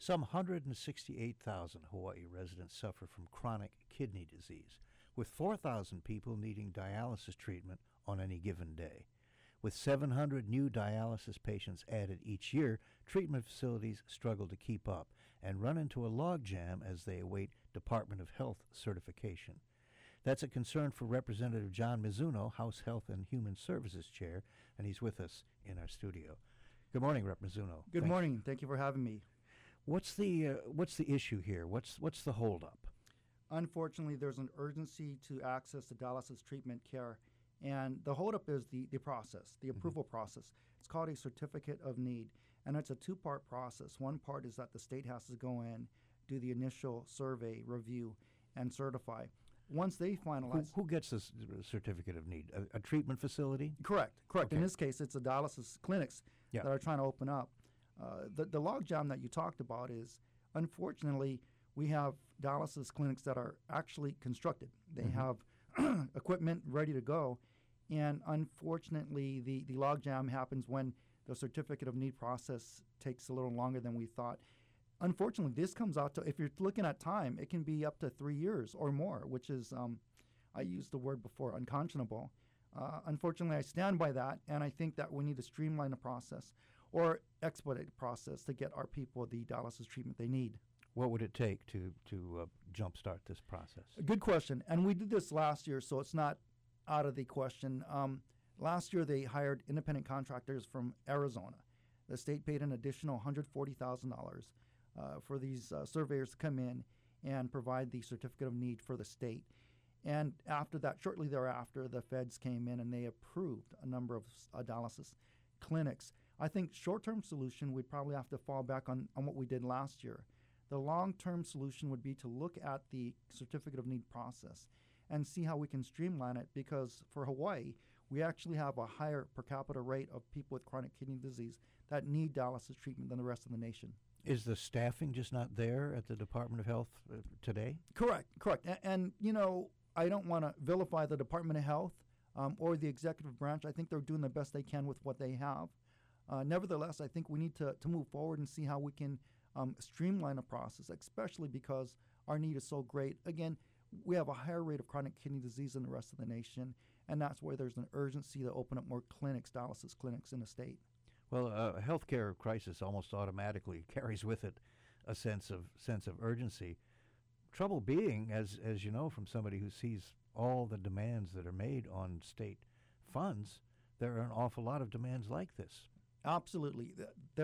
Some 168,000 Hawaii residents suffer from chronic kidney disease, with 4,000 people needing dialysis treatment on any given day. With 700 new dialysis patients added each year, treatment facilities struggle to keep up and run into a logjam as they await Department of Health certification. That's a concern for Representative John Mizuno, House Health and Human Services Chair, and he's with us in our studio. Good morning, Rep. Mizuno. Good morning. Thank you for having me. What's the issue here? What's the holdup? Unfortunately, there's an urgency to access to dialysis treatment care, and the holdup is the process, the approval process. It's called a certificate of need, and it's a two-part process. One part is that the state has to go in, do the initial survey, review, and certify. Once they finalize... Who gets this certificate of need? A treatment facility? Correct. Okay. In this case, it's the dialysis clinics that are trying to open up. The logjam that you talked about is, unfortunately, we have dialysis clinics that are actually constructed. They have equipment ready to go, and unfortunately, the logjam happens when the certificate of need process takes a little longer than we thought. Unfortunately, this comes out to, if you're looking at time, it can be up to 3 years or more, which is, I used the word before, unconscionable. Unfortunately, I stand by that, and I think that we need to streamline the process or expedite the process to get our people the dialysis treatment they need. What would it take to jumpstart this process? Good question. And we did this last year, so it's not out of the question. Last year, they hired independent contractors from Arizona. The state paid an additional $140,000 for these surveyors to come in and provide the certificate of need for the state. And after that, shortly thereafter, the feds came in and they approved a number of dialysis clinics. I think short-term solution, we'd probably have to fall back on what we did last year. The long-term solution would be to look at the certificate of need process and see how we can streamline it, because for Hawaii, we actually have a higher per capita rate of people with chronic kidney disease that need dialysis treatment than the rest of the nation. Is the staffing just not there at the Department of Health today? Correct. And you know, I don't want to vilify the Department of Health or the executive branch. I think they're doing the best they can with what they have. Nevertheless, I think we need to move forward and see how we can streamline the process, especially because our need is so great. Again, we have a higher rate of chronic kidney disease than the rest of the nation, and that's where there's an urgency to open up more clinics, dialysis clinics in the state. Well, a healthcare crisis almost automatically carries with it a sense of urgency. Trouble being, as you know from somebody who sees all the demands that are made on state funds, there are an awful lot of demands like this. Absolutely.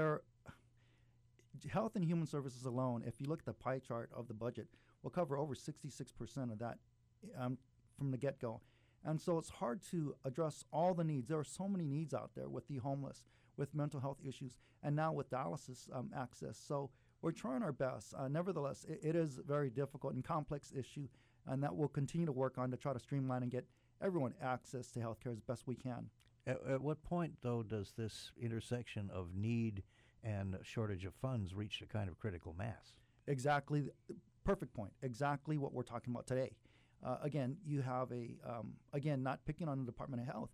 Health and Human Services alone, if you look at the pie chart of the budget, will cover over 66% of that from the get-go. And so it's hard to address all the needs. There are so many needs out there with the homeless, with mental health issues, and now with dialysis access. So we're trying our best. Nevertheless, it is a very difficult and complex issue, and that we'll continue to work on to try to streamline and get everyone access to health care as best we can. At what point, though, does this intersection of need and shortage of funds reach a kind of critical mass? Exactly. Perfect point. Exactly what we're talking about today. Again, you have again, not picking on the Department of Health,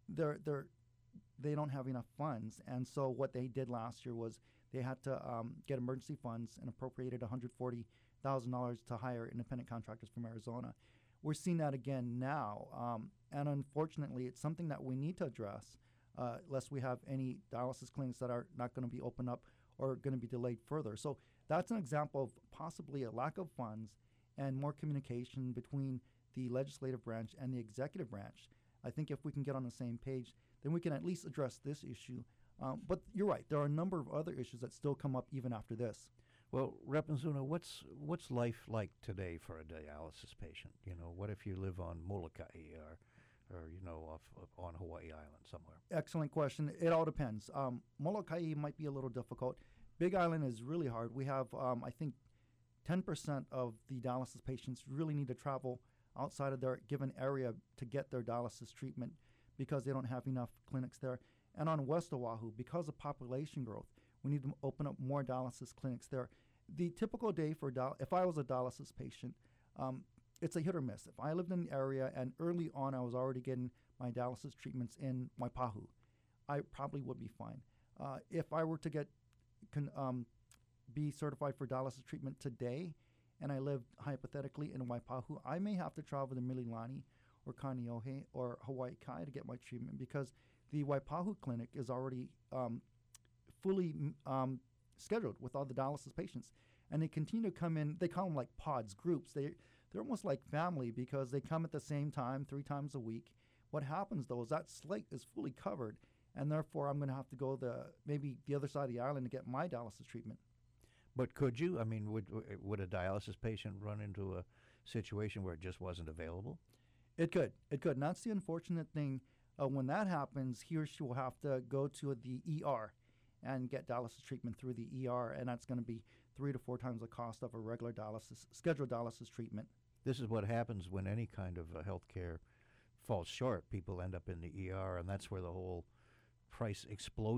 they don't have enough funds. And so what they did last year was they had to get emergency funds and appropriated $140,000 to hire independent contractors from Arizona. We're seeing that again now. And unfortunately, it's something that we need to address, lest we have any dialysis clinics that are not going to be opened up or going to be delayed further. So that's an example of possibly a lack of funds and more communication between the legislative branch and the executive branch. I think if we can get on the same page, then we can at least address this issue. But you're right, there are a number of other issues that still come up even after this. Well, Rep. Mizuno, what's life like today for a dialysis patient? You know, what if you live on Molokai or you know, off on Hawaii Island somewhere? Excellent question. It all depends. Molokai might be a little difficult. Big Island is really hard. We have, I think, 10% of the dialysis patients really need to travel outside of their given area to get their dialysis treatment because they don't have enough clinics there. And on West Oahu, because of population growth, we need to open up more dialysis clinics there. The typical day for if I was a dialysis patient, it's a hit or miss. If I lived in the area and early on I was already getting my dialysis treatments in Waipahu, I probably would be fine. If I were to be certified for dialysis treatment today, and I lived hypothetically in Waipahu, I may have to travel to Mililani or Kaneohe or Hawaii Kai to get my treatment because the Waipahu clinic is already fully scheduled with all the dialysis patients. And they continue to come in, they call them like pods, groups. They're almost like family because they come at the same time 3 times a week. What happens, though, is that slate is fully covered, and therefore I'm going to have to go maybe the other side of the island to get my dialysis treatment. But could you? I mean, would a dialysis patient run into a situation where it just wasn't available? It could. And that's the unfortunate thing. When that happens, he or she will have to go to the ER and get dialysis treatment through the ER, and that's going to be 3 to 4 times the cost of a regular scheduled dialysis treatment. This is what happens when any kind of health care falls short. People end up in the ER, and that's where the whole cost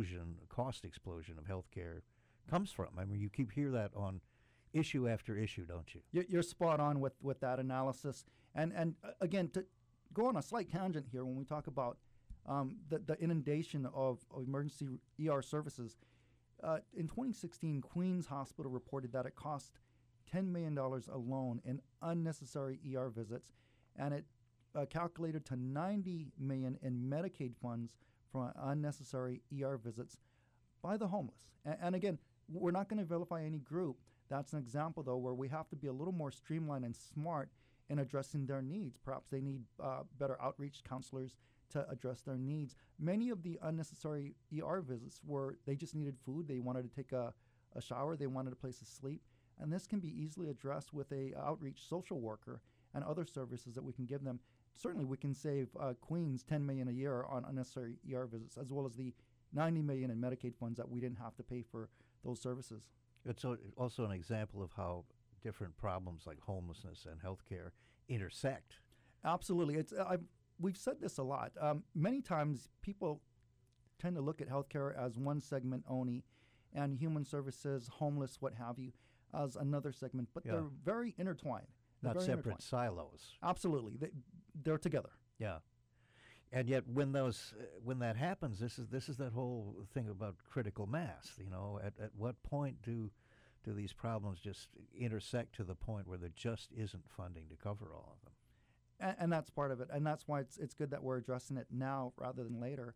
explosion of health care comes from. I mean, you hear that on issue after issue, don't you? You're spot on with that analysis. And again, to go on a slight tangent here, when we talk about the inundation of emergency ER services, in 2016, Queens Hospital reported that it cost $10 million alone in unnecessary ER visits, and it calculated to $90 million in Medicaid funds from unnecessary ER visits by the homeless. And again, we're not going to vilify any group. That's an example, though, where we have to be a little more streamlined and smart in addressing their needs. Perhaps they need better outreach counselors to address their needs. Many of the unnecessary ER visits were they just needed food, they wanted to take a shower, they wanted a place to sleep, and this can be easily addressed with a outreach social worker and other services that we can give them. Certainly we can save Queens $10 million a year on unnecessary ER visits, as well as the $90 million in Medicaid funds that we didn't have to pay for those services. It's also an example of how different problems like homelessness and healthcare intersect. Absolutely. We've said this a lot. Many times people tend to look at healthcare as one segment only, and human services, homeless, what have you, as another segment. But they're very intertwined. Not separate silos. Absolutely. They're together. Yeah. And yet when that happens, this is that whole thing about critical mass. You know, at what point do these problems just intersect to the point where there just isn't funding to cover all of them? And that's part of it, and that's why it's good that we're addressing it now rather than later.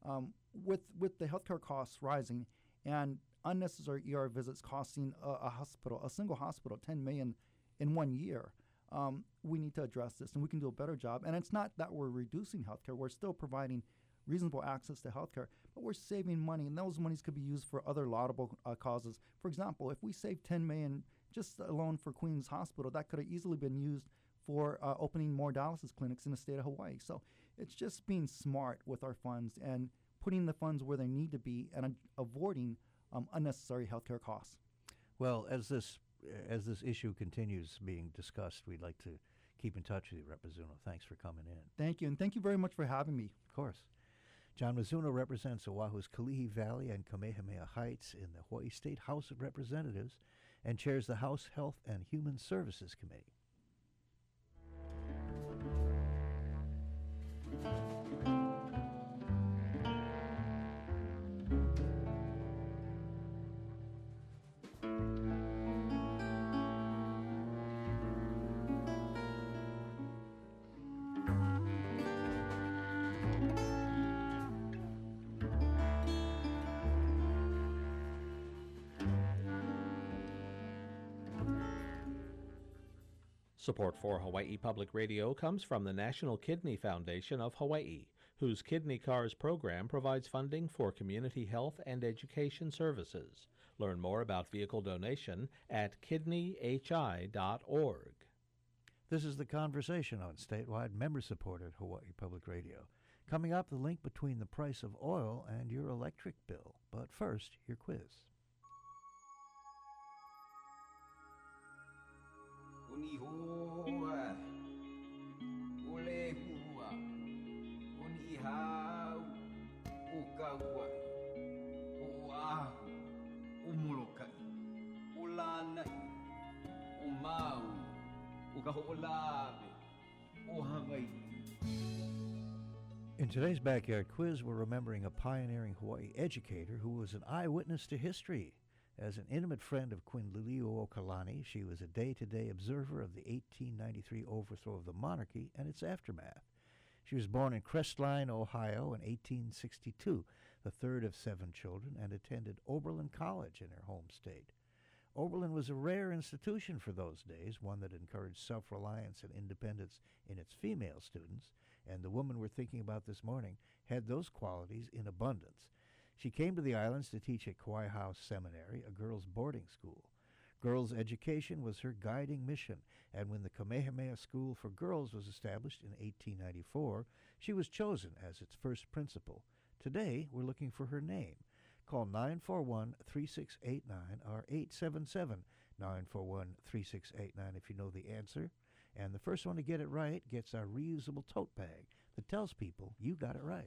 With the healthcare costs rising and unnecessary ER visits costing a single hospital, $10 million in 1 year, we need to address this, and we can do a better job. And it's not that we're reducing healthcare; we're still providing reasonable access to healthcare, but we're saving money, and those monies could be used for other laudable causes. For example, if we save $10 million just alone for Queens Hospital, that could have easily been used for opening more dialysis clinics in the state of Hawaii. So it's just being smart with our funds and putting the funds where they need to be and avoiding unnecessary healthcare costs. Well, as this issue continues being discussed, we'd like to keep in touch with you, Rep. Mizuno. Thanks for coming in. Thank you, and thank you very much for having me. Of course. John Mizuno represents Oahu's Kalihi Valley and Kamehameha Heights in the Hawaii State House of Representatives and chairs the House Health and Human Services Committee. Support for Hawaii Public Radio comes from the National Kidney Foundation of Hawaii, whose Kidney Cars program provides funding for community health and education services. Learn more about vehicle donation at kidneyhi.org. This is The Conversation on statewide member-supported Hawaii Public Radio. Coming up, the link between the price of oil and your electric bill. But first, your quiz. Unihoa, ulehua, unihau, ukaua, uahu, umolokai, ulanai, umau, ukaho'olabe, uhawaii. In today's Backyard Quiz, we're remembering a pioneering Hawaii educator who was an eyewitness to history. As an intimate friend of Queen Liliuokalani, she was a day-to-day observer of the 1893 overthrow of the monarchy and its aftermath. She was born in Crestline, Ohio in 1862, the third of 7 children, and attended Oberlin College in her home state. Oberlin was a rare institution for those days, one that encouraged self-reliance and independence in its female students, and the woman we're thinking about this morning had those qualities in abundance. She came to the islands to teach at Kauai House Seminary, a girls' boarding school. Girls' education was her guiding mission, and when the Kamehameha School for Girls was established in 1894, she was chosen as its first principal. Today, we're looking for her name. Call 941-3689 or 877-941-3689 if you know the answer. And the first one to get it right gets our reusable tote bag that tells people you got it right.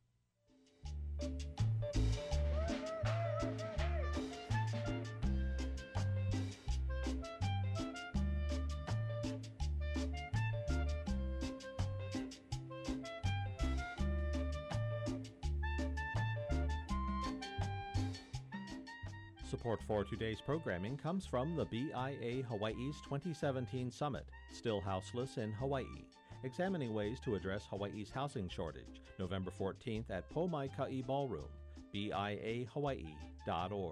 Support for today's programming comes from the BIA Hawaii's 2017 Summit, Still Houseless in Hawaii, examining ways to address Hawaii's housing shortage, November 14th at Pomaikai Ballroom, biahawaii.org.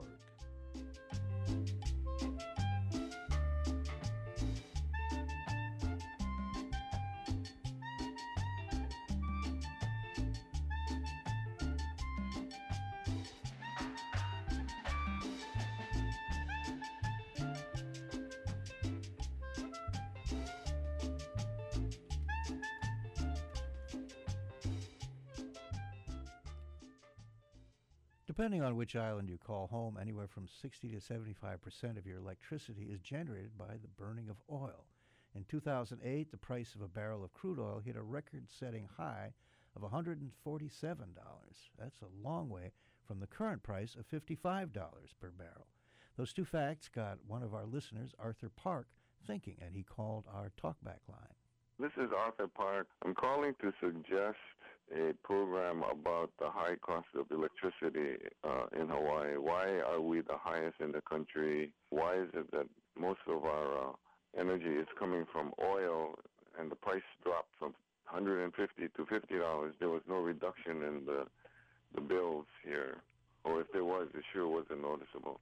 Depending on which island you call home, anywhere from 60 to 75% of your electricity is generated by the burning of oil. In 2008, the price of a barrel of crude oil hit a record-setting high of $147. That's a long way from the current price of $55 per barrel. Those two facts got one of our listeners, Arthur Park, thinking, and he called our talkback line. This is Arthur Park. I'm calling to suggest a program about the high cost of electricity in Hawaii. Why are we the highest in the country? Why is it that most of our energy is coming from oil and the price dropped from $150 to $50? There was no reduction in the bills here. Or if there was, it sure wasn't noticeable.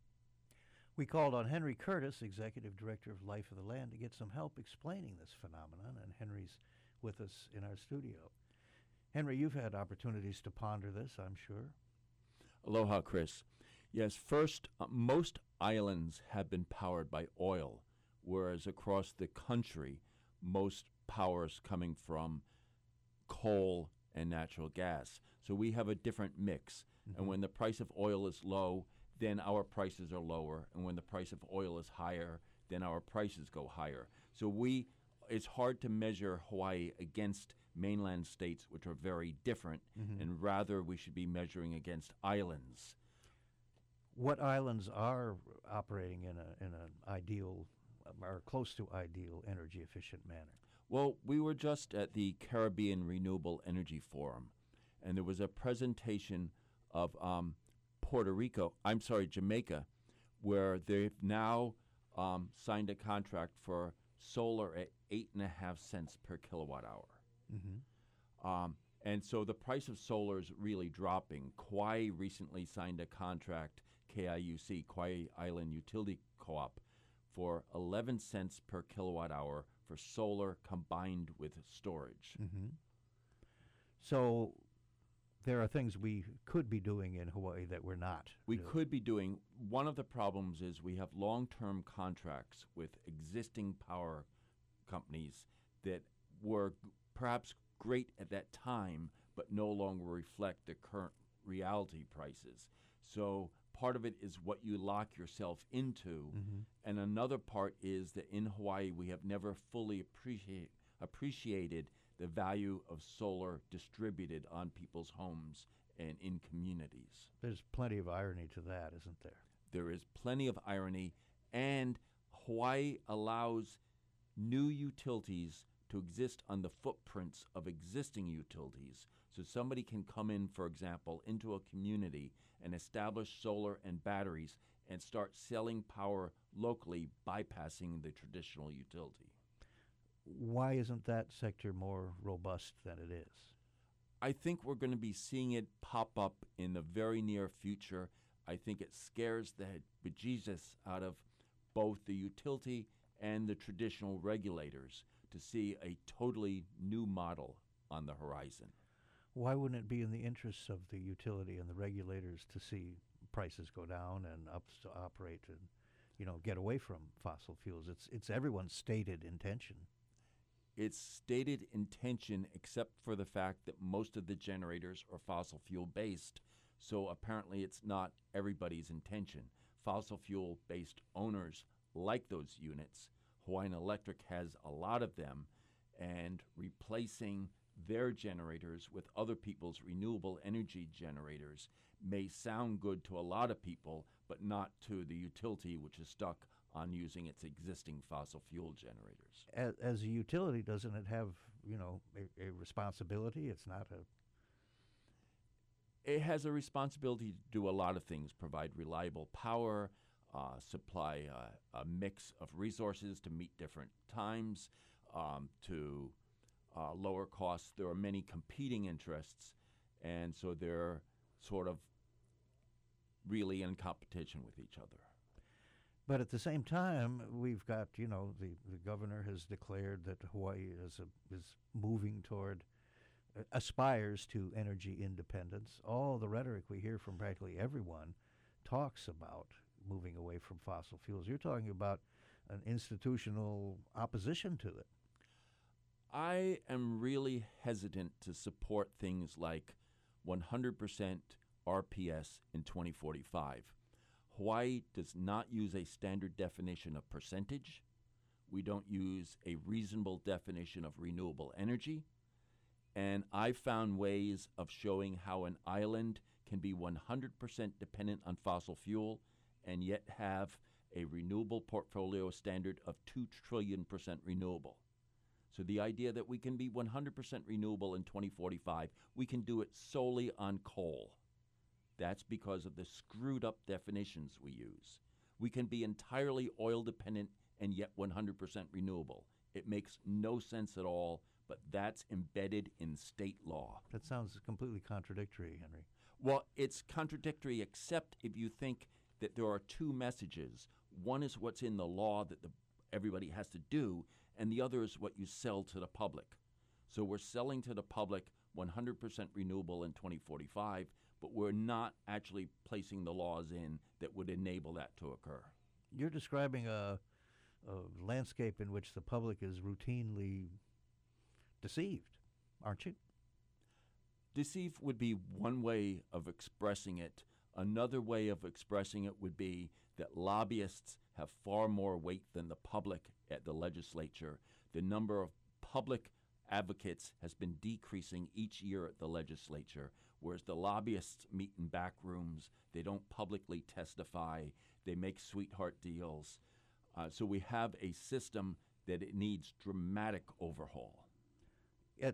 We called on Henry Curtis, Executive Director of Life of the Land, to get some help explaining this phenomenon, and Henry's with us in our studio. Henry, you've had opportunities to ponder this, I'm sure. Aloha, Chris. Yes, first, most islands have been powered by oil, whereas across the country, most power is coming from coal and natural gas. So we have a different mix. Mm-hmm. And when the price of oil is low, then our prices are lower. And when the price of oil is higher, then our prices go higher. So it's hard to measure Hawaii against mainland states, which are very different, mm-hmm. and rather we should be measuring against islands. What islands are operating in an ideal or close to ideal energy efficient manner? Well, we were just at the Caribbean Renewable Energy Forum, and there was a presentation of Jamaica, where they've now signed a contract for solar at 8.5 cents per kilowatt hour. Mm-hmm. And so the price of solar is really dropping. Kauai recently signed a contract, KIUC, Kauai Island Utility Co-op, for 11 cents per kilowatt hour for solar combined with storage. Mm-hmm. So there are things we could be doing in Hawaii that we're not. We could be doing. One of the problems is we have long-term contracts with existing power companies that were perhaps great at that time, but no longer reflect the current reality prices. So part of it is what you lock yourself into, mm-hmm. and another part is that in Hawaii we have never fully appreciated the value of solar distributed on people's homes and in communities. There's plenty of irony to that, isn't there? There is plenty of irony, and Hawaii allows new utilities to exist on the footprints of existing utilities. So somebody can come in, for example, into a community and establish solar and batteries and start selling power locally, bypassing the traditional utility. Why isn't that sector more robust than it is? I think we're going to be seeing it pop up in the very near future. I think it scares the bejesus out of both the utility and the traditional regulators to see a totally new model on the horizon. Why wouldn't it be in the interests of the utility and the regulators to see prices go down and ups to operate and, get away from fossil fuels? It's everyone's stated intention. It's stated intention, except for the fact that most of the generators are fossil fuel based, so apparently it's not everybody's intention. Fossil fuel based owners like those units. Hawaiian Electric has a lot of them, and replacing their generators with other people's renewable energy generators may sound good to a lot of people, but not to the utility, which is stuck on using its existing fossil fuel generators. As a utility, doesn't it have, a responsibility? It's not a... It has a responsibility to do a lot of things: provide reliable power, supply a mix of resources to meet different times, to lower costs. There are many competing interests, and so they're sort of really in competition with each other. But at the same time, we've got, the governor has declared that Hawaii is moving toward, aspires to energy independence. All the rhetoric we hear from practically everyone talks about moving away from fossil fuels. You're talking about an institutional opposition to it. I am really hesitant to support things like 100% RPS in 2045. Hawaii does not use a standard definition of percentage. We don't use a reasonable definition of renewable energy. And I've found ways of showing how an island can be 100% dependent on fossil fuel and yet have a renewable portfolio standard of 2 trillion% renewable. So the idea that we can be 100% renewable in 2045, we can do it solely on coal. That's because of the screwed up definitions we use. We can be entirely oil dependent and yet 100% renewable. It makes no sense at all, but that's embedded in state law. That sounds completely contradictory, Henry. Well, it's contradictory except if you think that there are two messages. One is what's in the law that everybody has to do, and the other is what you sell to the public. So we're selling to the public 100% renewable in 2045, but we're not actually placing the laws in that would enable that to occur. You're describing a landscape in which the public is routinely deceived, aren't you? Deceived would be one way of expressing it. Another way of expressing it would be that lobbyists have far more weight than the public at the legislature. The number of public advocates has been decreasing each year at the legislature, whereas the lobbyists meet in back rooms. They don't publicly testify. They make sweetheart deals. So we have a system that it needs dramatic overhaul. Yet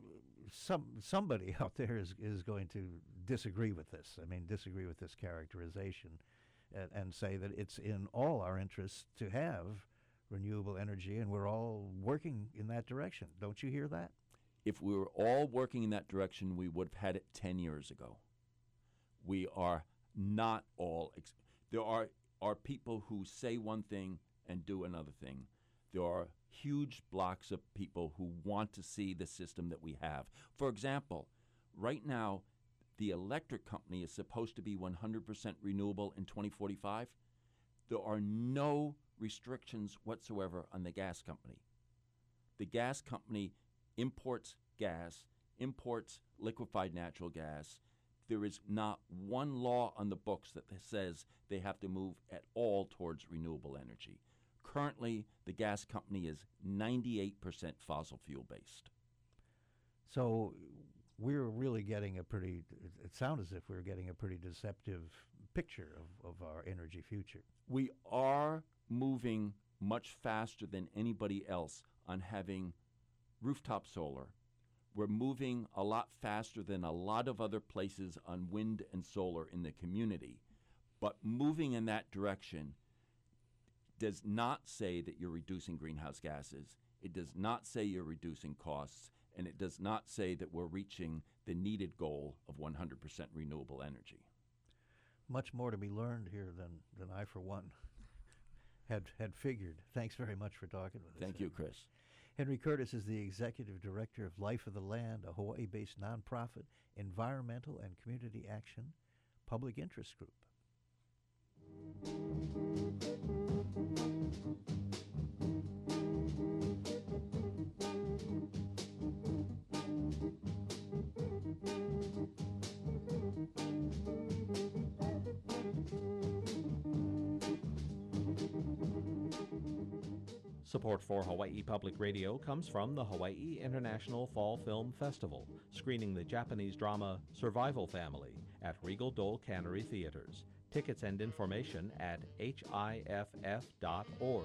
somebody out there is going to disagree with this. I mean, disagree with this characterization and say that it's in all our interests to have renewable energy, and we're all working in that direction. Don't you hear that? If we were all working in that direction, we would have had it 10 years ago. We are not all. There are people who say one thing and do another thing. There are huge blocks of people who want to see the system that we have. For example, right now, the electric company is supposed to be 100% renewable in 2045. There are no restrictions whatsoever on the gas company. The gas company imports gas, imports liquefied natural gas. There is not one law on the books that says they have to move at all towards renewable energy. Currently, the gas company is 98% fossil fuel based. So we're really getting it sounds as if we're getting a pretty deceptive picture of our energy future. We are moving much faster than anybody else on having rooftop solar. We're moving a lot faster than a lot of other places on wind and solar in the community. But moving in that direction does not say that you're reducing greenhouse gases. It does not say you're reducing costs, and it does not say that we're reaching the needed goal of 100% renewable energy. Much more to be learned here than I, for one, had figured. Thanks very much for talking with us. Thank you, Chris. Henry Curtis is the Executive Director of Life of the Land, a Hawaii-based nonprofit environmental and community action public interest group. Support for Hawaii Public Radio comes from the Hawaii International Fall Film Festival, screening the Japanese drama Survival Family at Regal Dole Cannery Theaters. Tickets and information at hiff.org.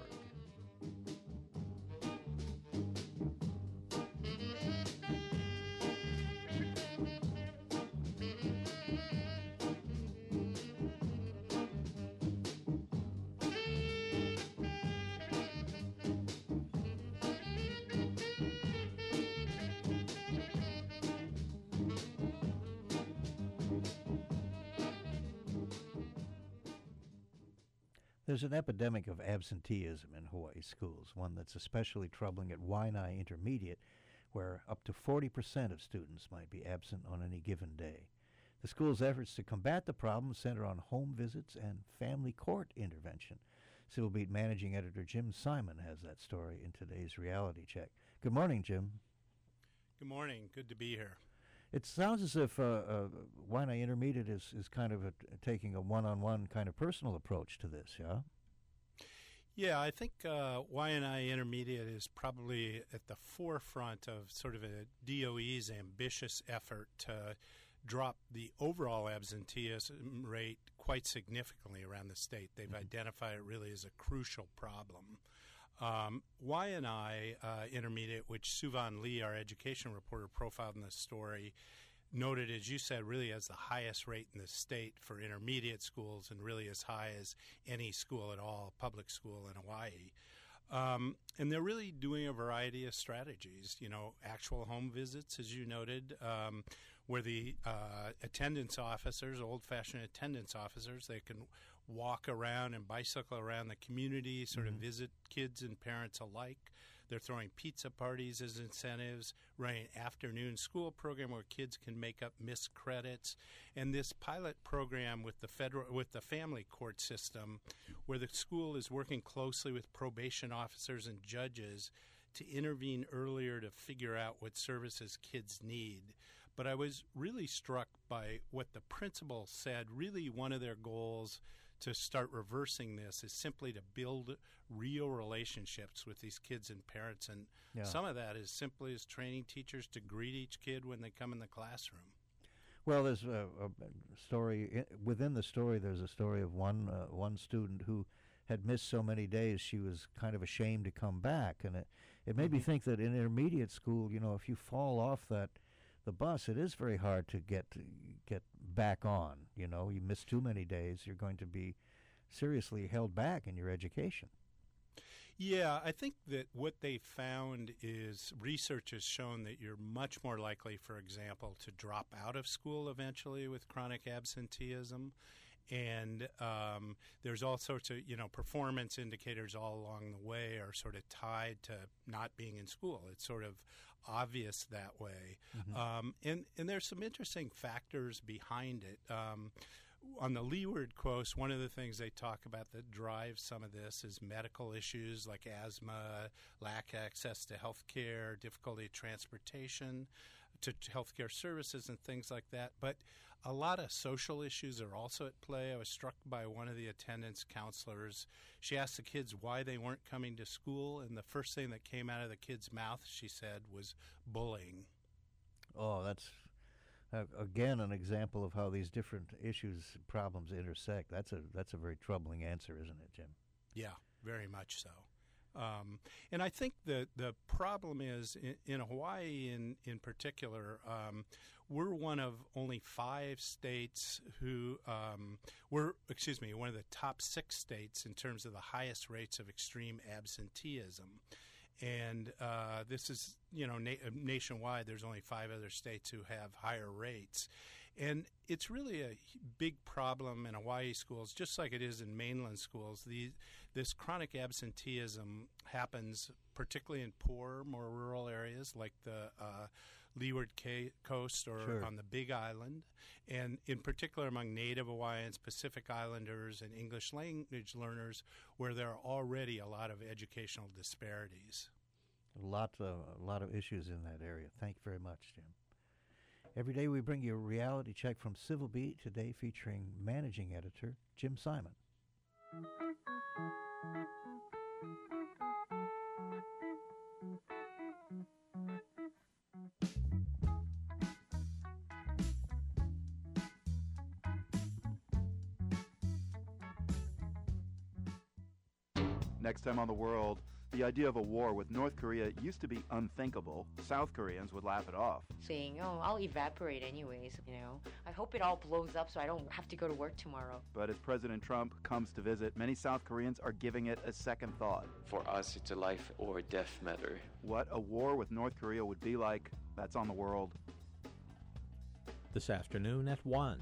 There's an epidemic of absenteeism in Hawaii schools, one that's especially troubling at Waianae Intermediate, where up to 40% of students might be absent on any given day. The school's efforts to combat the problem center on home visits and family court intervention. Civil Beat Managing Editor Jim Simon has that story in today's Reality Check. Good morning, Jim. Good morning. Good to be here. It sounds as if Waianae Intermediate is kind of taking a one-on-one kind of personal approach to this, yeah? Yeah, I think Waianae Intermediate is probably at the forefront of sort of a DOE's ambitious effort to drop the overall absenteeism rate quite significantly around the state. They've identified it really as a crucial problem. Waianae Intermediate, which Suvan Lee, our education reporter, profiled in this story, noted, as you said, really as the highest rate in the state for intermediate schools and really as high as any school at all, public school in Hawaii. And they're really doing a variety of strategies, actual home visits, as you noted, where the attendance officers, old-fashioned attendance officers, they can walk around and bicycle around the community, sort of visit kids and parents alike. They're throwing pizza parties as incentives, running an afternoon school program where kids can make up missed credits, and this pilot program with the family court system, where the school is working closely with probation officers and judges to intervene earlier to figure out what services kids need. But I was really struck by what the principal said. Really, one of their goals to start reversing this is simply to build real relationships with these kids and parents. And some of that is simply as training teachers to greet each kid when they come in the classroom. Well, there's a story within the story. There's a story of one student who had missed so many days she was kind of ashamed to come back, and it made me think that in intermediate school, if you fall off the bus, it is very hard to get back on. You miss too many days, you're going to be seriously held back in your education. Yeah, I think that what they found is research has shown that you're much more likely, for example, to drop out of school eventually with chronic absenteeism. And there's all sorts of, performance indicators all along the way are sort of tied to not being in school. It's sort of obvious that way. And there's some interesting factors behind it. On the Leeward Coast, one of the things they talk about that drives some of this is medical issues like asthma, lack of access to health care, difficulty of transportation to healthcare services and things like that. But a lot of social issues are also at play. I was struck by one of the attendance counselors. She asked the kids why they weren't coming to school, and the first thing that came out of the kid's mouth, she said, was bullying. Oh, that's, again, an example of how these different issues, problems intersect. That's a very troubling answer, isn't it, Jim? Yeah, very much so. And I think the problem is in Hawaii in particular, we're one of only 5 states who one of the top 6 states in terms of the highest rates of extreme absenteeism. And this is, nationwide, there's only 5 other states who have higher rates. And it's really a big problem in Hawaii schools, just like it is in mainland schools. This chronic absenteeism happens particularly in poor, more rural areas like the Leeward Coast or Sure. on the Big Island, and in particular among Native Hawaiians, Pacific Islanders, and English language learners, where there are already a lot of educational disparities. A lot of issues in that area. Thank you very much, Jim. Every day we bring you a reality check from Civil Beat, today featuring managing editor Jim Simon. Next time on The World, the idea of a war with North Korea used to be unthinkable. South Koreans would laugh it off. Saying, oh, I'll evaporate anyways, I hope it all blows up so I don't have to go to work tomorrow. But as President Trump comes to visit, many South Koreans are giving it a second thought. For us, it's a life or death matter. What a war with North Korea would be like, that's on The World. This afternoon at 1.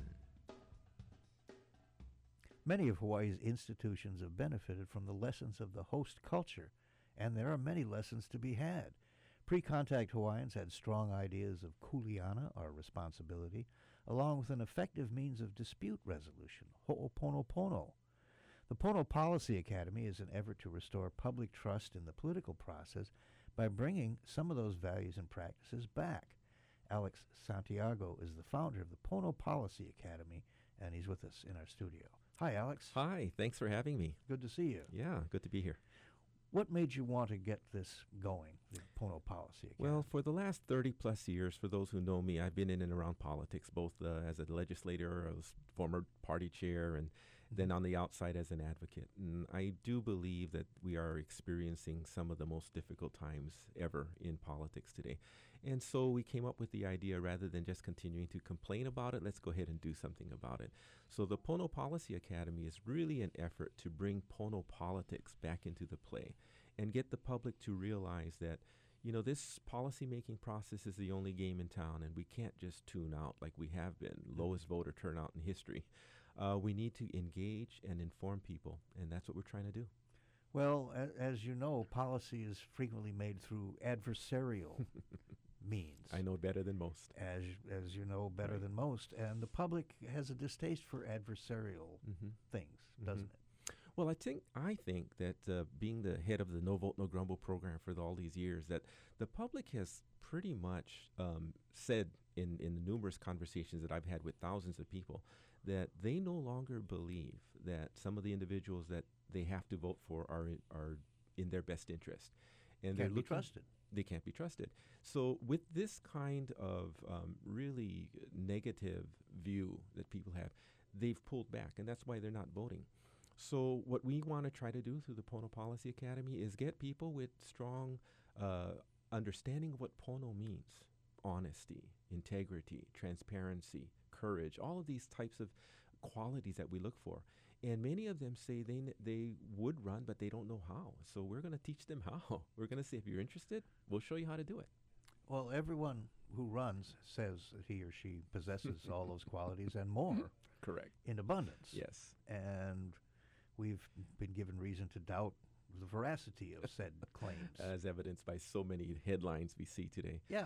Many of Hawaii's institutions have benefited from the lessons of the host culture, and there are many lessons to be had. Pre-contact Hawaiians had strong ideas of kuleana, or responsibility, along with an effective means of dispute resolution, ho'oponopono. The Pono Policy Academy is an effort to restore public trust in the political process by bringing some of those values and practices back. Alex Santiago is the founder of the Pono Policy Academy, and he's with us in our studio. Hi, Alex. Hi, thanks for having me. Good to see you. Yeah, good to be here. What made you want to get this going, the Pono Policy Academy? Well, for the last 30-plus years, for those who know me, I've been in and around politics, both as a legislator, as former party chair, and then on the outside as an advocate. And I do believe that we are experiencing some of the most difficult times ever in politics today. And so we came up with the idea, rather than just continuing to complain about it, let's go ahead and do something about it. So the Pono Policy Academy is really an effort to bring Pono politics back into the play and get the public to realize that, this policy-making process is the only game in town, and we can't just tune out like we have been, lowest voter turnout in history. We need to engage and inform people, and that's what we're trying to do. Well, as you know, policy is frequently made through adversarial means. I know better than most. As you know better than most, and the public has a distaste for adversarial things, doesn't it? Well, I think that being the head of the No Vote, No Grumble program for all these years, that the public has pretty much said in the numerous conversations that I've had with thousands of people that they no longer believe that some of the individuals that they have to vote for are in their best interest. And Can't be trusted. They can't be trusted. So with this kind of really negative view that people have, they've pulled back, and that's why they're not voting. So what we want to try to do through the Pono Policy Academy is get people with strong understanding of what Pono means: honesty, integrity, transparency, courage, all of these types of qualities that we look for. And many of them say they would run, but they don't know how. So we're going to teach them how. We're going to say, if you're interested, we'll show you how to do it. Well, everyone who runs says that he or she possesses all those qualities and more. Correct. In abundance. Yes. And we've been given reason to doubt the veracity of said claims. As evidenced by so many headlines we see today. Yeah.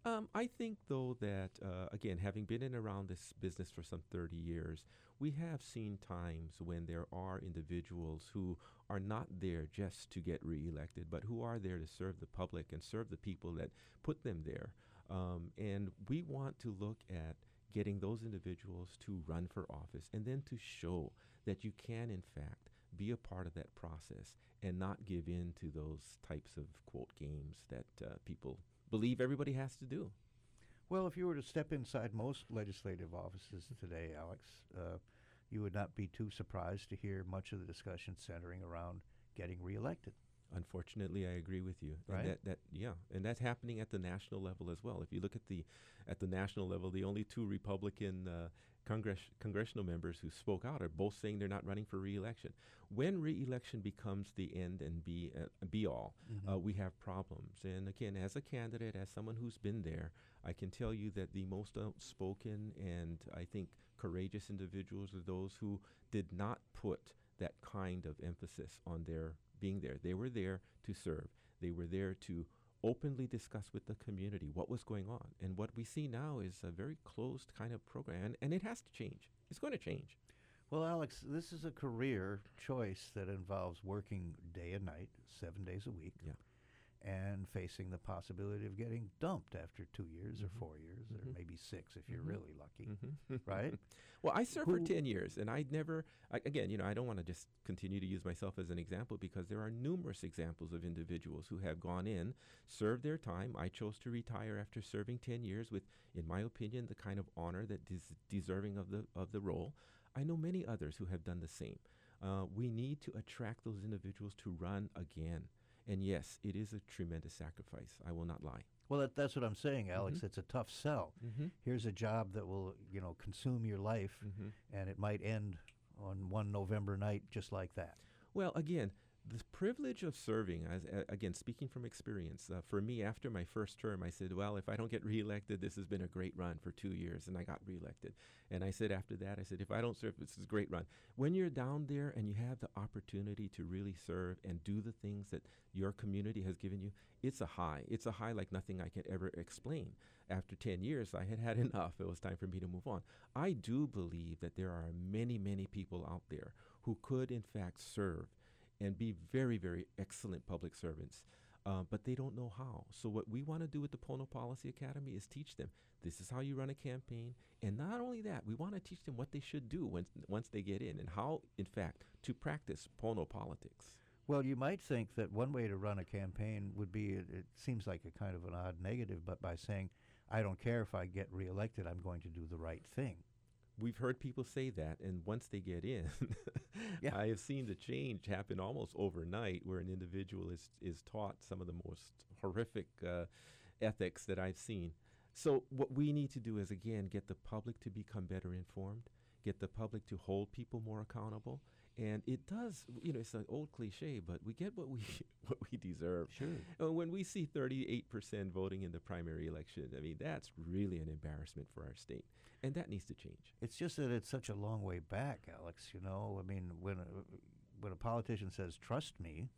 I think, though, that, again, having been in around this business for some 30 years, we have seen times when there are individuals who are not there just to get reelected, but who are there to serve the public and serve the people that put them there. And we want to look at getting those individuals to run for office and then to show that you can, in fact, be a part of that process and not give in to those types of, quote, games that people believe everybody has to do. Well, if you were to step inside most legislative offices today, Alex, you would not be too surprised to hear much of the discussion centering around getting reelected. Unfortunately, I agree with you. Right. And and that's happening at the national level as well. If you look at the national level, the only two Republican congressional members who spoke out are both saying they're not running for re-election. When re-election becomes the end and be all, we have problems. And again, as a candidate, as someone who's been there, I can tell you that the most outspoken and I think courageous individuals are those who did not put that kind of emphasis on their being there. They were there to serve. They were there to openly discuss with the community what was going on. And what we see now is a very closed kind of program, and it has to change. It's going to change. Well, Alex, this is a career choice that involves working day and night, 7 days a week, and facing the possibility of getting dumped after 2 years or 4 years or maybe 6 if you're really lucky, right? Well, I served for 10 years, and I'd never, again, I don't want to just continue to use myself as an example because there are numerous examples of individuals who have gone in, served their time. I chose to retire after serving 10 years with, in my opinion, the kind of honor that is deserving of the role. I know many others who have done the same. We need to attract those individuals to run again. And yes, it is a tremendous sacrifice. I will not lie. Well, that's what I'm saying, Alex. It's a tough sell. Here's a job that will, consume your life, and it might end on one November night just like that. Well, again, the privilege of serving, again, speaking from experience, for me, after my first term, I said, well, if I don't get reelected, this has been a great run for 2 years, and I got reelected. And I said after that, if I don't serve, this is a great run. When you're down there and you have the opportunity to really serve and do the things that your community has given you, it's a high. It's a high like nothing I can ever explain. After 10 years, I had enough. It was time for me to move on. I do believe that there are many, many people out there who could, in fact, serve and be very, very excellent public servants, but they don't know how. So what we want to do with the Pono Policy Academy is teach them this is how you run a campaign. And not only that, we want to teach them what they should do once they get in and how, in fact, to practice Pono politics. Well, you might think that one way to run a campaign would be, it seems like a kind of an odd negative, but by saying, I don't care if I get reelected, I'm going to do the right thing. We've heard people say that, and once they get in, I have seen the change happen almost overnight where an individual is taught some of the most horrific ethics that I've seen. So what we need to do is, again, get the public to become better informed, get the public to hold people more accountable. And it does, it's an old cliche, but we get what we deserve. Sure. When we see 38% voting in the primary election, I mean, that's really an embarrassment for our state. And that needs to change. It's just that it's such a long way back, Alex. I mean, when a politician says, trust me,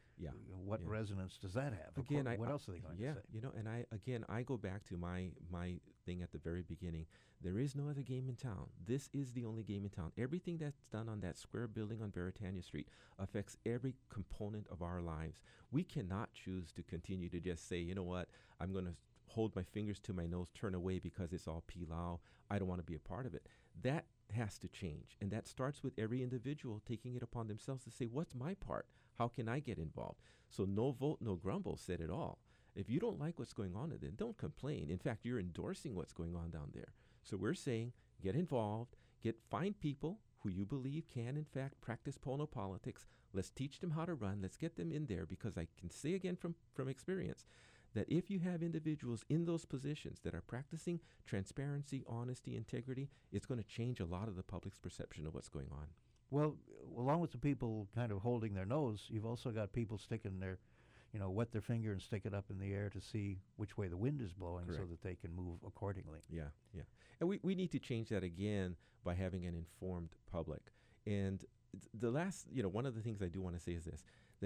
what resonance does that have? Again, what else are they going to say? And I go back to my thing at the very beginning. There is no other game in town. This is the only game in town. Everything that's done on that square building on Beretania Street affects every component of our lives. We cannot choose to continue to just say, you know what, I'm going to hold my fingers to my nose, turn away because it's all pilau. I don't want to be a part of it. That has to change. And that starts with every individual taking it upon themselves to say, what's my part? How can I get involved? So no vote, no grumble said it all. If you don't like what's going on, then don't complain. In fact, you're endorsing what's going on down there. So we're saying get involved, find people who you believe can, in fact, practice Pono politics. Let's teach them how to run. Let's get them in there because I can say again from experience that if you have individuals in those positions that are practicing transparency, honesty, integrity, it's going to change a lot of the public's perception of what's going on. Well, along with the people kind of holding their nose, you've also got people sticking their, wet their finger and stick it up in the air to see which way the wind is blowing. Correct. So that they can move accordingly. Yeah. And we need to change that again by having an informed public. And the last, one of the things I do want to say is this, that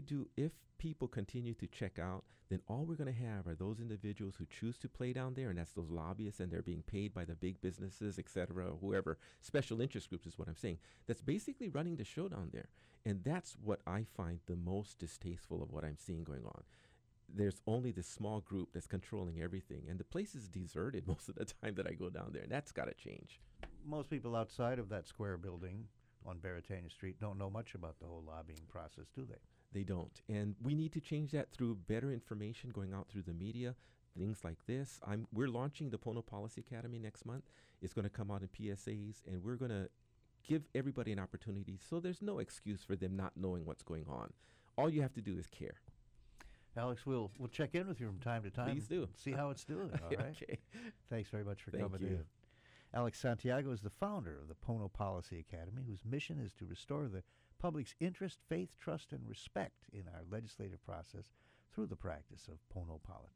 if people continue to check out, then all we're going to have are those individuals who choose to play down there, and that's those lobbyists, and they're being paid by the big businesses, et cetera, whoever, special interest groups is what I'm saying, that's basically running the show down there. And that's what I find the most distasteful of what I'm seeing going on. There's only this small group that's controlling everything, and the place is deserted most of the time that I go down there, and that's got to change. Most people outside of that square building on Beretania Street don't know much about the whole lobbying process, do they? They don't. And we need to change that through better information going out through the media, things like this. We're launching the Pono Policy Academy next month. It's going to come out in PSAs, and we're going to give everybody an opportunity so there's no excuse for them not knowing what's going on. all you have to do is care. Alex, we'll check in with you from time to time. Please do. See how it's doing, all right? Okay. Thanks very much for Thank coming you. in. Alex Santiago is the founder of the Pono Policy Academy, whose mission is to restore the public's interest, faith, trust, and respect in our legislative process through the practice of Pono politics.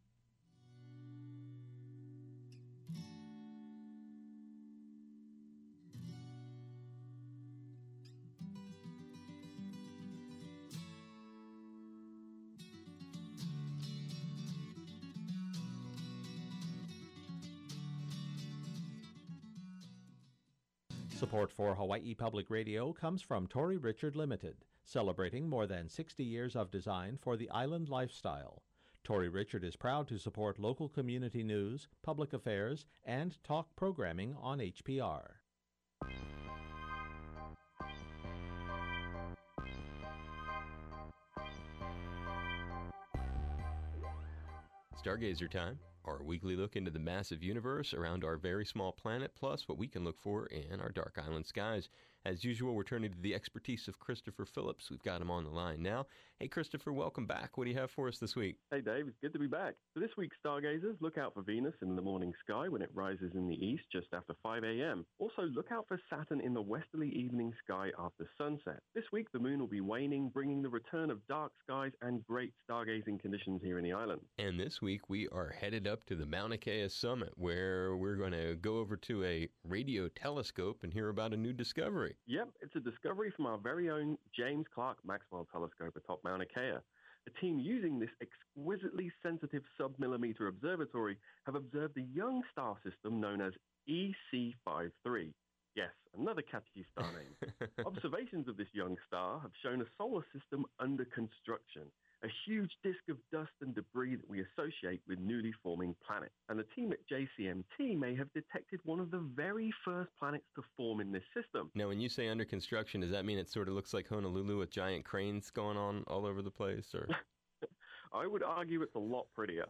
Support for Hawaii Public Radio comes from Tory Richard Limited, celebrating more than 60 years of design for the island lifestyle. Tory Richard is proud to support local community news, public affairs, and talk programming on HPR. Stargazer time, our weekly look into the massive universe around our very small planet, plus what we can look for in our dark island skies. As usual, we're turning to the expertise of Christopher Phillips. We've got him on the line now. Hey, Christopher, welcome back. What do you have for us this week? Hey, Dave. It's good to be back. For this week's Stargazers, look out for Venus in the morning sky when it rises in the east just after 5 a.m. Also, look out for Saturn in the westerly evening sky after sunset. This week, the moon will be waning, bringing the return of dark skies and great stargazing conditions here in the island. And this week, we are headed up to the Mauna Kea Summit, where we're going to go over to a radio telescope and hear about a new discovery. Yep, it's a discovery from our very own James Clerk Maxwell telescope atop Mauna Kea. A team using this exquisitely sensitive sub-millimeter observatory have observed a young star system known as EC53. Yes, another catchy star name. Observations of this young star have shown a solar system under construction, a huge disk of dust and debris that we associate with newly forming planets. And the team at JCMT may have detected one of the very first planets to form in this system. Now, when you say under construction, does that mean it sort of looks like Honolulu with giant cranes going on all over the place? Or I would argue it's a lot prettier.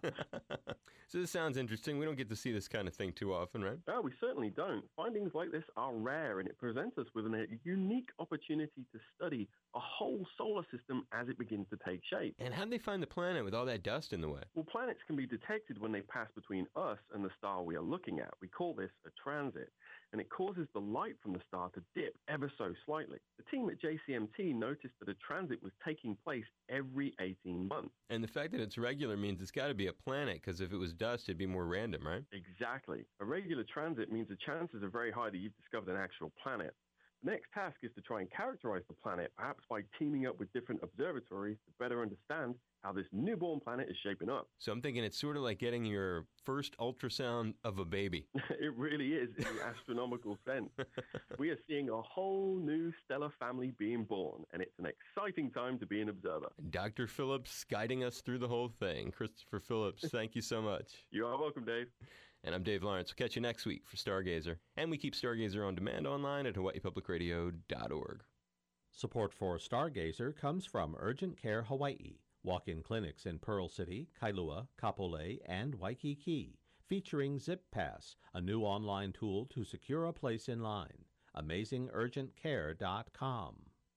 So this sounds interesting. We don't get to see this kind of thing too often, right? No, we certainly don't. Findings like this are rare, and it presents us with a unique opportunity to study a whole solar system as it begins to take shape. And how'd they find the planet with all that dust in the way? Well, planets can be detected when they pass between us and the star we are looking at. We call this a transit, and it causes the light from the star to dip ever so slightly. The team at JCMT noticed that a transit was taking place every 18 months. And the fact that it's regular means it's got to be a planet, because if it was dust, it'd be more random, right? Exactly. A regular transit means the chances are very high that you've discovered an actual planet. The next task is to try and characterize the planet, perhaps by teaming up with different observatories to better understand how this newborn planet is shaping up. So I'm thinking it's sort of like getting your first ultrasound of a baby. It really is, in the astronomical sense. We are seeing a whole new stellar family being born, and it's an exciting time to be an observer. Dr. Phillips guiding us through the whole thing. Christopher Phillips, thank you so much. You are welcome, Dave. And I'm Dave Lawrence. We'll catch you next week for Stargazer. And we keep Stargazer on demand online at hawaiipublicradio.org. Support for Stargazer comes from Urgent Care Hawaii, walk-in clinics in Pearl City, Kailua, Kapolei, and Waikiki, featuring Zip Pass, a new online tool to secure a place in line. AmazingUrgentCare.com.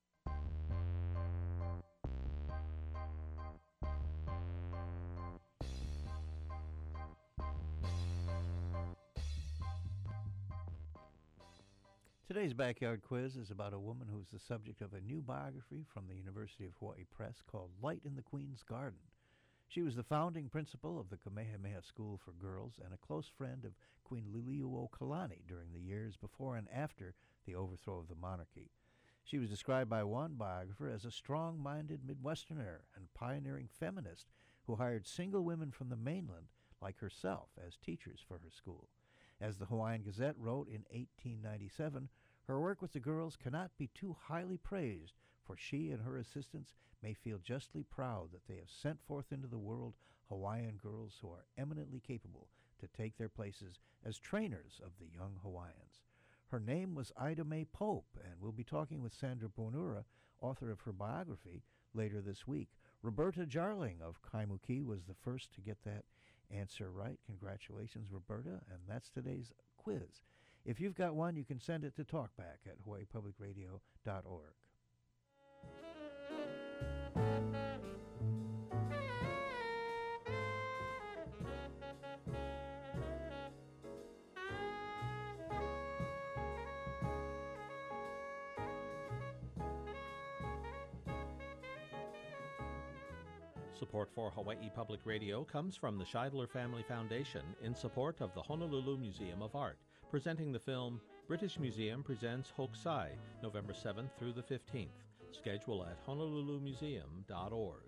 Today's Backyard Quiz is about a woman who's the subject of a new biography from the University of Hawaii Press called Light in the Queen's Garden. She was the founding principal of the Kamehameha School for Girls and a close friend of Queen Liliuokalani during the years before and after the overthrow of the monarchy. She was described by one biographer as a strong-minded Midwesterner and pioneering feminist who hired single women from the mainland like herself as teachers for her school. As the Hawaiian Gazette wrote in 1897, her work with the girls cannot be too highly praised, for she and her assistants may feel justly proud that they have sent forth into the world Hawaiian girls who are eminently capable to take their places as trainers of the young Hawaiians. Her name was Ida Mae Pope, and we'll be talking with Sandra Ponura, author of her biography, later this week. Roberta Jarling of Kaimuki was the first to get that answer right. Congratulations, Roberta. And that's today's quiz. If you've got one, you can send it to talkback at hawaiipublicradio.org. Support for Hawaii Public Radio comes from the Scheidler Family Foundation in support of the Honolulu Museum of Art, presenting the film British Museum Presents Hokusai, November 7th through the 15th. Schedule at honolulumuseum.org.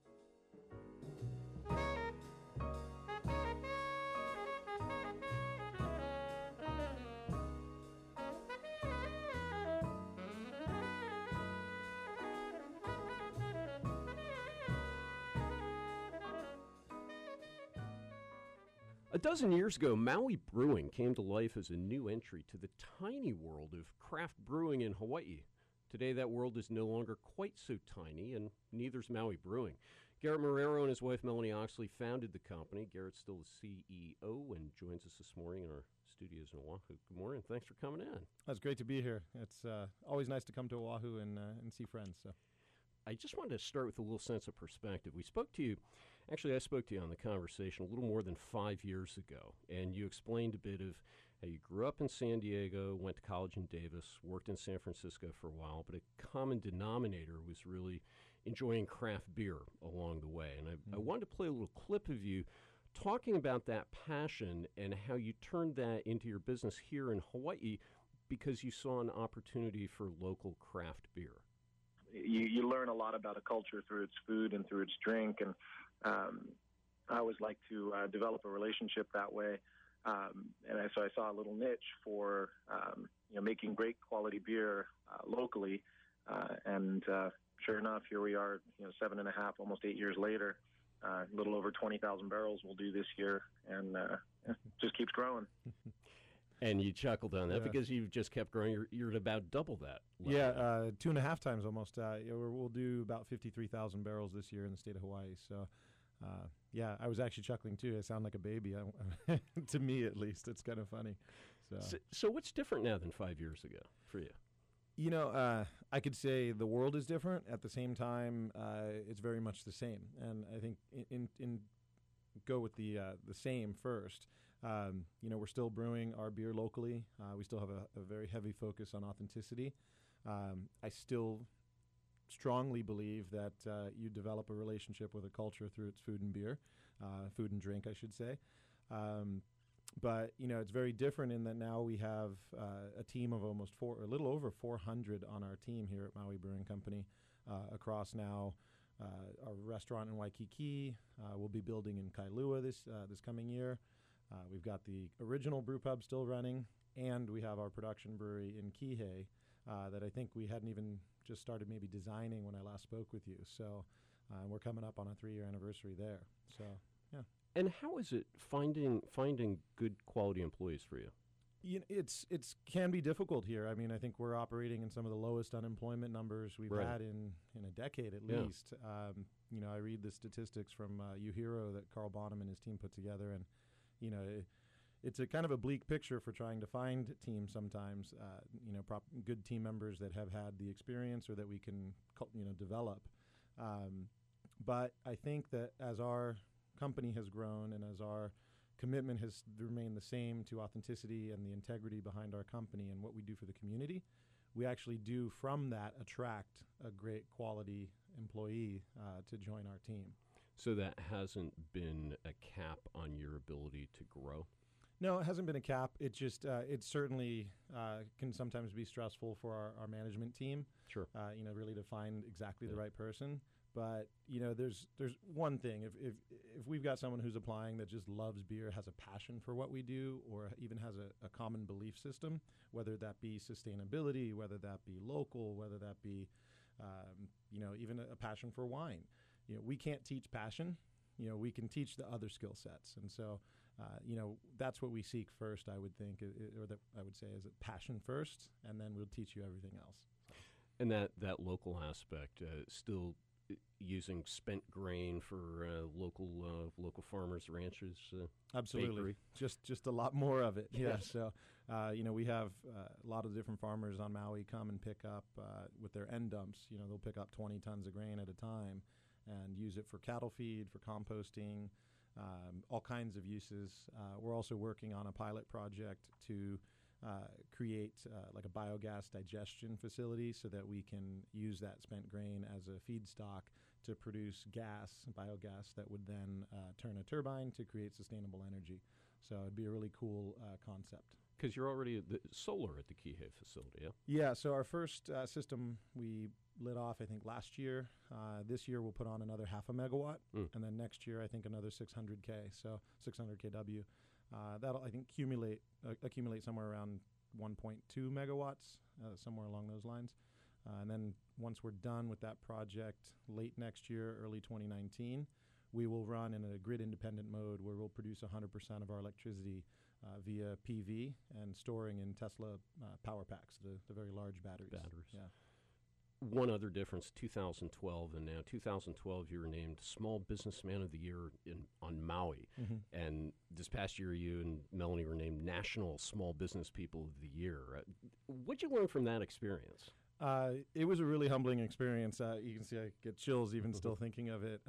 A dozen years ago, Maui Brewing came to life as a new entry to the tiny world of craft brewing in Hawaii. Today, that world is no longer quite so tiny, and neither's Maui Brewing. Garrett Marrero and his wife, Melanie Oxley, founded the company. Garrett's still the CEO and joins us this morning in our studios in Oahu. Good morning. Thanks for coming in. It's great to be here. It's always nice to come to Oahu and see friends. So, I just wanted to start with a little sense of perspective. I spoke to you on the conversation a little more than 5 years ago, and you explained a bit of how you grew up in San Diego, went to college in Davis, worked in San Francisco for a while, but a common denominator was really enjoying craft beer along the way. And I wanted to play a little clip of you talking about that passion and how you turned that into your business here in Hawaii because you saw an opportunity for local craft beer. You learn a lot about a culture through its food and through its drink, and I always like to develop a relationship that way. So I saw a little niche for making great quality beer locally, and sure enough, here we are, 7.5, almost 8 years later. A little over 20,000 barrels we'll do this year, and just keeps growing. And you chuckled on that because you've just kept growing. You're at about double that level. Yeah, 2.5 times almost. We'll do about 53,000 barrels this year in the state of Hawaii. So, I was actually chuckling too. I sound like a baby, to me at least. It's kind of funny. So what's different now than 5 years ago for you? I could say the world is different. At the same time, it's very much the same. And I think in go with the same first. We're still brewing our beer locally. We still have a very heavy focus on authenticity. I still strongly believe that you develop a relationship with a culture through its food and beer, food and drink, I should say. But it's very different in that now we have a team of a little over 400 on our team here at Maui Brewing Company across now our restaurant in Waikiki. We'll be building in Kailua this coming year. We've got the original brew pub still running, and we have our production brewery in Kihei that I think we hadn't even just started maybe designing when I last spoke with you. So we're coming up on a 3-year anniversary there. So, yeah. And how is it finding good quality employees for you? It's can be difficult here. I mean, I think we're operating in some of the lowest unemployment numbers we've had in a decade at least. I read the statistics from UHERO that Carl Bonham and his team put together, and it's a kind of a bleak picture for trying to find teams sometimes, good team members that have had the experience or that we can, develop. But I think that as our company has grown and as our commitment has remained the same to authenticity and the integrity behind our company and what we do for the community, we actually do from that attract a great quality employee to join our team. So that hasn't been a cap on your ability to grow? No, it hasn't been a cap. It just it certainly can sometimes be stressful for our management team. Sure. Really to find exactly the right person. But there's one thing. If we've got someone who's applying that just loves beer, has a passion for what we do, or even has a common belief system, whether that be sustainability, whether that be local, whether that be even a passion for wine. We can't teach passion. We can teach the other skill sets. And so, that's what we seek first, I would think, or that I would say is a passion first, and then we'll teach you everything else. And that local aspect, still using spent grain for local farmers, ranchers, absolutely, bakery. Just a lot more of it. Yeah. Yes. So, we have a lot of different farmers on Maui come and pick up with their end dumps. They'll pick up 20 tons of grain at a time and use it for cattle feed, for composting, all kinds of uses. We're also working on a pilot project to create like a biogas digestion facility so that we can use that spent grain as a feedstock to produce biogas that would then turn a turbine to create sustainable energy. So it'd be a really cool concept. Because you're already solar at the Kihei facility, yeah? Yeah, so our first system we lit off, I think, last year. This year we'll put on another 0.5 megawatt, and then next year I think another 600K, so 600 kW. That'll, I think, accumulate somewhere around 1.2 megawatts, somewhere along those lines. And then once we're done with that project late next year, early 2019, we will run in a grid-independent mode where we'll produce 100% of our electricity via PV and storing in Tesla power packs, the very large batteries. Yeah. One other difference, 2012 and now. 2012, you were named Small Businessman of the Year on Maui. And this past year, you and Melanie were named National Small Business People of the Year. What'd you learn from that experience? It was a really humbling experience. You can see I get chills even still thinking of it.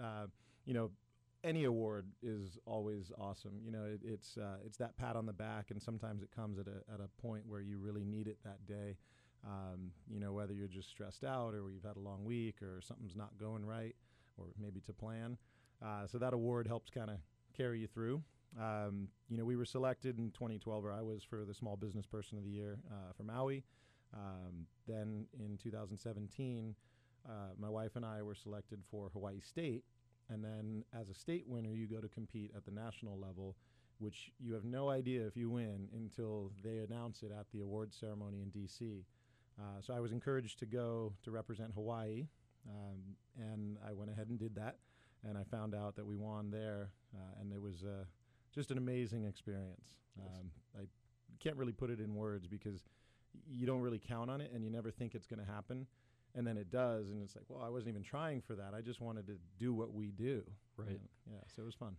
Any award is always awesome. It's that pat on the back, and sometimes it comes at a point where you really need it that day. Whether you're just stressed out or you've had a long week or something's not going right or maybe to plan. So that award helps kind of carry you through. We were selected in 2012, or I was, for the Small Business Person of the Year for Maui. Then in 2017, my wife and I were selected for Hawaii State. And then as a state winner, you go to compete at the national level, which you have no idea if you win until they announce it at the awards ceremony in D.C. So I was encouraged to go to represent Hawaii, and I went ahead and did that. And I found out that we won there, and it was just an amazing experience. I can't really put it in words because you don't really count on it, and you never think it's going to happen. And then it does, and it's like, well, I wasn't even trying for that. I just wanted to do what we do. Right. So it was fun.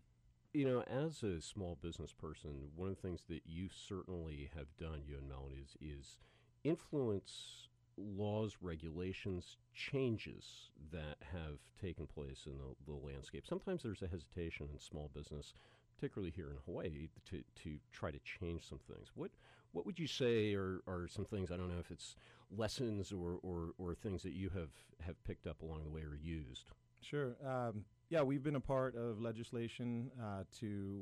As a small business person, one of the things that you certainly have done, you and Melanie, is influence laws, regulations, changes that have taken place in the landscape. Sometimes there's a hesitation in small business, particularly here in Hawaii, to try to change some things. What would you say are some things, I don't know if it's lessons or things that you have picked up along the way or used? Sure. We've been a part of legislation to,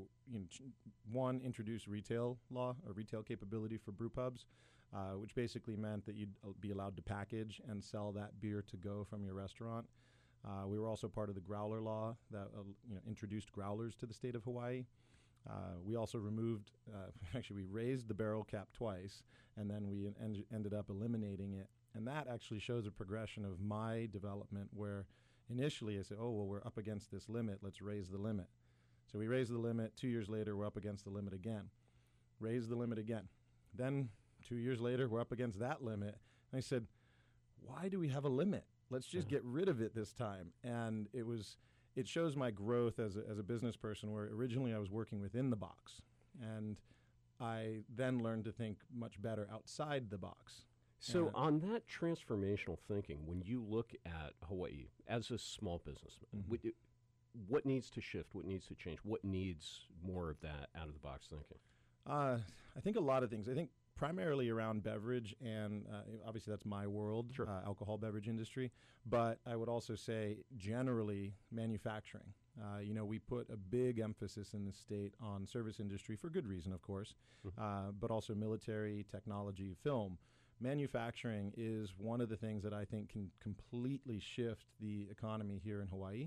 one, introduce retail law or retail capability for brew pubs, which basically meant that you'd be allowed to package and sell that beer to go from your restaurant. We were also part of the growler law that introduced growlers to the state of Hawaii. We also removed, we raised the barrel cap twice, and then we ended up eliminating it. And that actually shows a progression of my development where initially I said, we're up against this limit, let's raise the limit. So we raised the limit. 2 years later, we're up against the limit again. Raise the limit again. Then 2 years later, we're up against that limit. And I said, why do we have a limit? Let's just get rid of it this time. And it shows my growth as a business person, where originally I was working within the box. And I then learned to think much better outside the box. So on that transformational thinking, when you look at Hawaii as a small businessman, what needs to shift? What needs to change? What needs more of that out-of-the-box thinking? I think a lot of things. I think primarily around beverage, and obviously that's my world, alcohol beverage industry. But I would also say generally manufacturing. We put a big emphasis in the state on service industry for good reason, of course, but also military, technology, film. Manufacturing is one of the things that I think can completely shift the economy here in Hawaii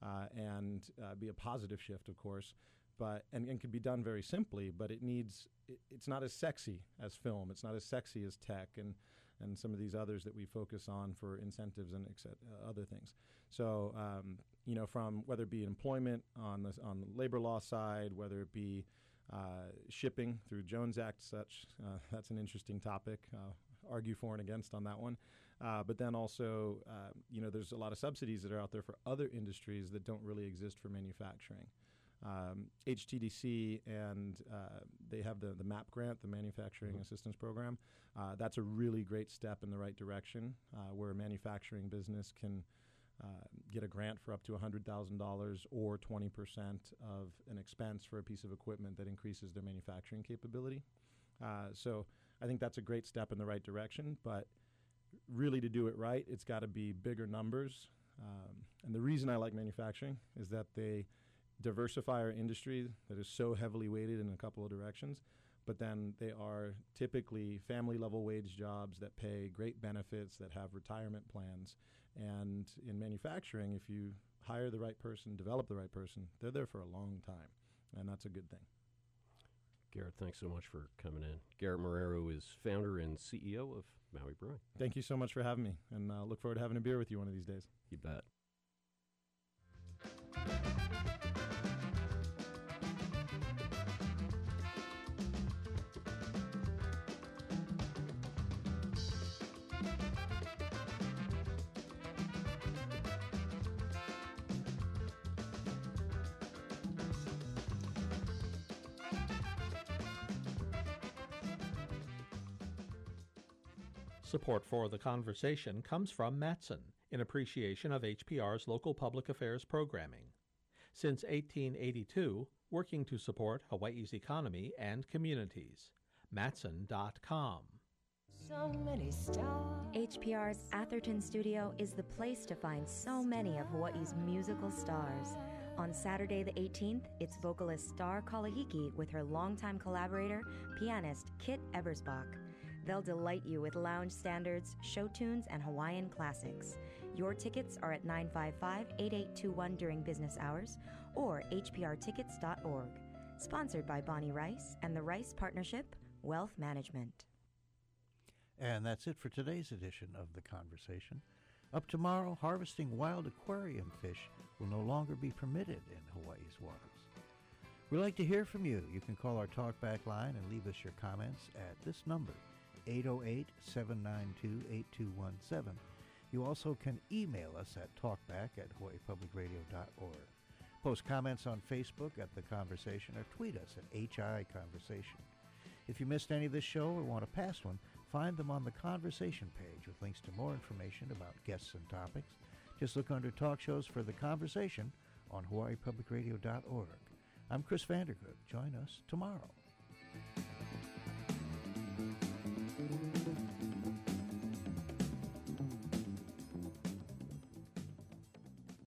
and be a positive shift, of course. But and can be done very simply, but it's not as sexy as film. It's not as sexy as tech and some of these others that we focus on for incentives and other things. So from whether it be employment on the labor law side, whether it be shipping through Jones Act, that's an interesting topic. Argue for and against on that one. But then also, there's a lot of subsidies that are out there for other industries that don't really exist for manufacturing. HTDC and they have the MAP grant, the Manufacturing Assistance Program. That's a really great step in the right direction where a manufacturing business can get a grant for up to $100,000 or 20% of an expense for a piece of equipment that increases their manufacturing capability. So I think that's a great step in the right direction, but really to do it right, it's got to be bigger numbers. And the reason I like manufacturing is that they diversify our industry that is so heavily weighted in a couple of directions, but then they are typically family-level wage jobs that pay great benefits, that have retirement plans. And in manufacturing, if you hire the right person, develop the right person, they're there for a long time, and that's a good thing. Garrett, thanks so much for coming in. Garrett Marrero is founder and CEO of Maui Brewing. Thank you so much for having me, and look forward to having a beer with you one of these days. You bet. Support for the conversation comes from Matson, in appreciation of HPR's local public affairs programming. Since 1882, working to support Hawaii's economy and communities. Matson.com. So many stars. HPR's Atherton Studio is the place to find so many of Hawaii's musical stars. On Saturday the 18th, it's vocalist Star Kalahiki with her longtime collaborator, pianist Kit Ebersbach. They'll delight you with lounge standards, show tunes, and Hawaiian classics. Your tickets are at 955-8821 during business hours or hprtickets.org. Sponsored by Bonnie Rice and the Rice Partnership, Wealth Management. And that's it for today's edition of The Conversation. Up tomorrow, harvesting wild aquarium fish will no longer be permitted in Hawaii's waters. We'd like to hear from you. You can call our talkback line and leave us your comments at this number, 808-792-8217. You also can email us at talkback@hawaiipublicradio.org. Post comments on Facebook at The Conversation or tweet us at HI Conversation. If you missed any of this show or want a past one, find them on the Conversation page with links to more information about guests and topics. Just look under Talk Shows for The Conversation on hawaiipublicradio.org. I'm Chris Vandergood. Join us tomorrow.